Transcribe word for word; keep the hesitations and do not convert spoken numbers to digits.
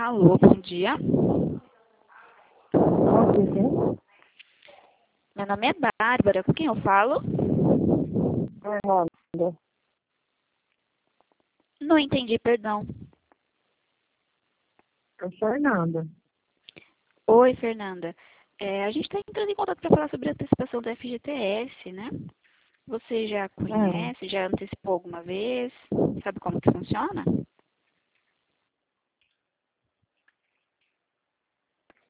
Alô, bom dia. Bom dia. Meu nome é Bárbara. Com quem eu falo? Fernanda. Não entendi, perdão. É Fernanda. Oi, Fernanda. É, a gente está entrando em contato para falar sobre a antecipação do F G T S, né? Você já É. conhece, já antecipou alguma vez? Sabe como que funciona?